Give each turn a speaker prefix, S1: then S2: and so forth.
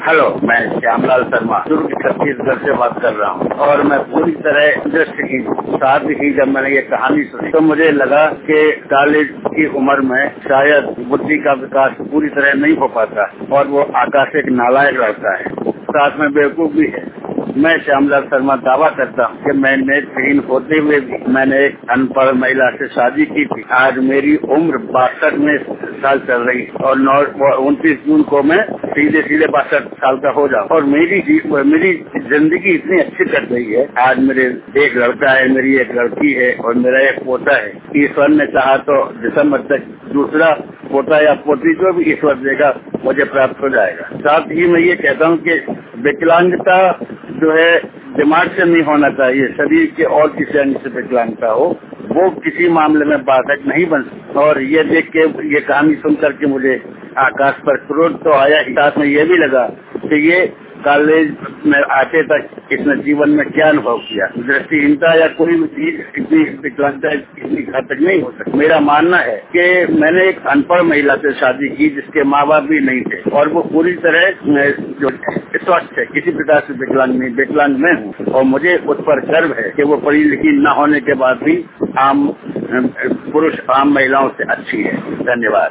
S1: Hello, मैं श्यामलाल शर्मा दुर्ग छत्तीसगढ़ से बात कर रहा हूँ और मैं पूरी तरह दृष्टिहीन साथ ही जब मैंने ये कहानी सुनी तो मुझे लगा कि कॉलेज की उम्र में शायद बुद्धि का विकास पूरी तरह नहीं हो पाता और वो आकाश एक नालायक रहता है, साथ में बेवकूफ भी है। मैं श्यामलाल शर्मा दावा करता हूँ कि मैं नेत्रहीन होते हुए भी मैंने एक अनपढ़ महिला से शादी की थी। आज मेरी उम्र 62 में साल चल रही और 29 जून को मैं सीधे 62 साल का हो जाऊँ और मेरी जिंदगी इतनी अच्छी कट रही है। आज मेरे एक लड़का है, मेरी एक लड़की है और मेरा एक पोता है। ईश्वर ने चाहा तो दिसंबर तक दूसरा पोता या पोती जो भी ईश्वर देगा मुझे प्राप्त हो जाएगा। साथ ही मैं ये कहता हूँ कि विकलांगता जो है दिमाग से नहीं होना चाहिए, शरीर के और किसी अंग से विकलांगता हो वो किसी मामले में बाधक नहीं बन सकती। और ये देख के ये कहानी सुन करके मुझे आकाश पर क्रोध तो आया ही, साथ में ये भी लगा कि ये कॉलेज में आते तक इसने जीवन में क्या अनुभव किया। दृष्टिहीनता या कोई भी चीज इतनी विकलांगता इतनी घातक नहीं हो सकती। मेरा मानना है कि मैंने एक अनपढ़ महिला से शादी की जिसके माँ बाप भी नहीं थे और वो पूरी तरह जो स्वस्थ है, किसी प्रकार से विकलांग नहीं, विकलांग मैं हूँ और मुझे उस पर गर्व है कि वो पढ़ी लिखी न होने के बाद भी आम पुरुष आम महिलाओं से अच्छी है। धन्यवाद।